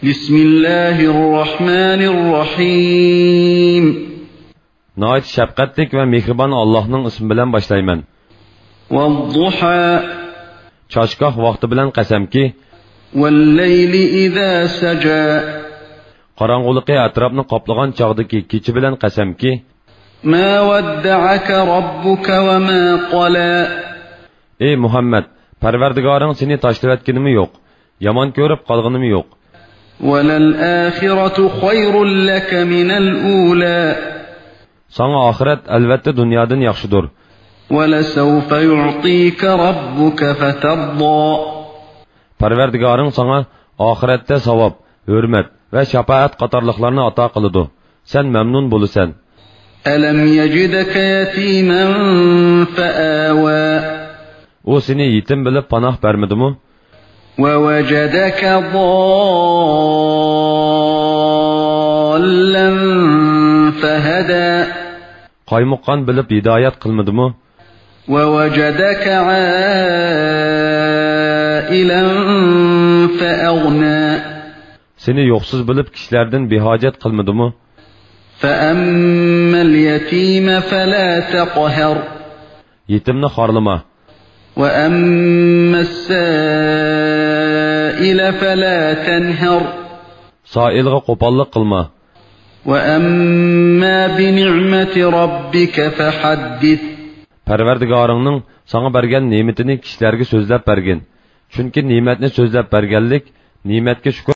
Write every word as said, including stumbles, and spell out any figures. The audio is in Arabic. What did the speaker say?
Bismillahirrahmanirrahim. Nəhayət şəfqətlik və mehriban Allah'ın ismi bilan başlayman. Vel-duha. Çaşqaq vaxtı bilan qəsəmki. Vel-leyli izâ sajâ. Qaranğılıqı ətrafını qaplagan çağdakı kechi bilan qəsəmki. Ma wadda'aka rabbuka ve ma qala. Ey Muhammed, Parvardigoring seni tashlab yo'q, yomon ko'rib qolganimi yo'q. وَلَلْآخِرَةُ خَيْرٌ لَكَ مِنَ الْأُولَى. Sana ahiret elbette dünyadan yaxşıdır. وَلَسَوْفَ يُعْطِيكَ رَبُّكَ فَتَرْضَى. Parvardigoring sana ahirette savab, hürmet ve şefaat qatorliqlarni ato qiladi. Sen memnun bo'lasan. أَلَمْ يَجِدْكَ يَتِيمًا فَآوَى. O seni yetim bilib panoh bermidimi? وَوَجَدَكَ ضَالًّا فَهَدَى. Qaymuqqan bilib hidayet qilmadimi? وَوَجَدَكَ عَائِلًا فَأَغْنَى. Seni yoksuz bilib kişilerden bihacet qilmadimi? فَأَمَّا الْيَتِيمَ فَلَا تَقْهَرْ. Yetimni xorlama. وَأَمَّا السَّائِلَ فَلَا تَنْهَرْ. Sailga qo'pollik qilma. وَأَمَّا بِنِعْمَةِ رَبِّكَ فَحَدِّثْ. Parvardigoringning sana bergan ne'matini kishilarga so'zlab bergin. Chunki ne'matni so'zlab berganlik ne'matga shukr